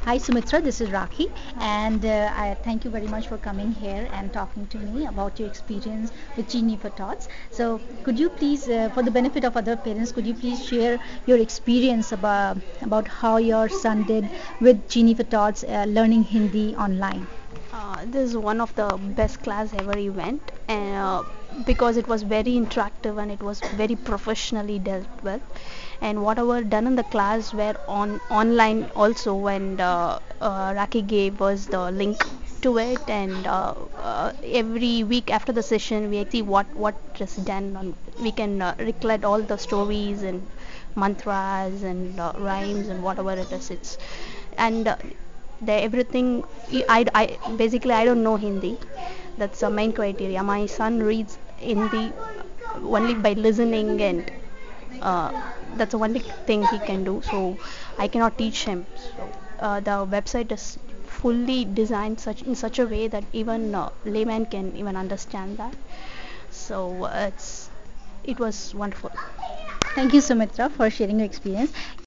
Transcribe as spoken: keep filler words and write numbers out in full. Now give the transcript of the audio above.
Hi Sumitra, this is Rakhi, and uh, I thank you very much for coming here and talking to me about your experience with Genie for Tots. So, could you please, uh, for the benefit of other parents, could you please share your experience about about how your son did with Genie for Tots uh, learning Hindi online? Uh, this is one of the best class ever he went, and uh, because it was very interactive and it was very professionally dealt with, and whatever done in the class were on online also. When uh, uh, Raki gave us the link to it, and uh, uh, every week after the session we see what what is done. On, we can uh, recollect all the stories and mantras and uh, rhymes and whatever it is. It's and uh, the everything I, I basically I don't know Hindi. That's the main criteria. My son reads Hindi only by listening, and uh, that's the only thing he can do. So I cannot teach him. So uh, the website is fully designed such in such a way that even uh, layman can even understand that. So uh, it's it was wonderful. Thank you, Sumitra, for sharing your experience.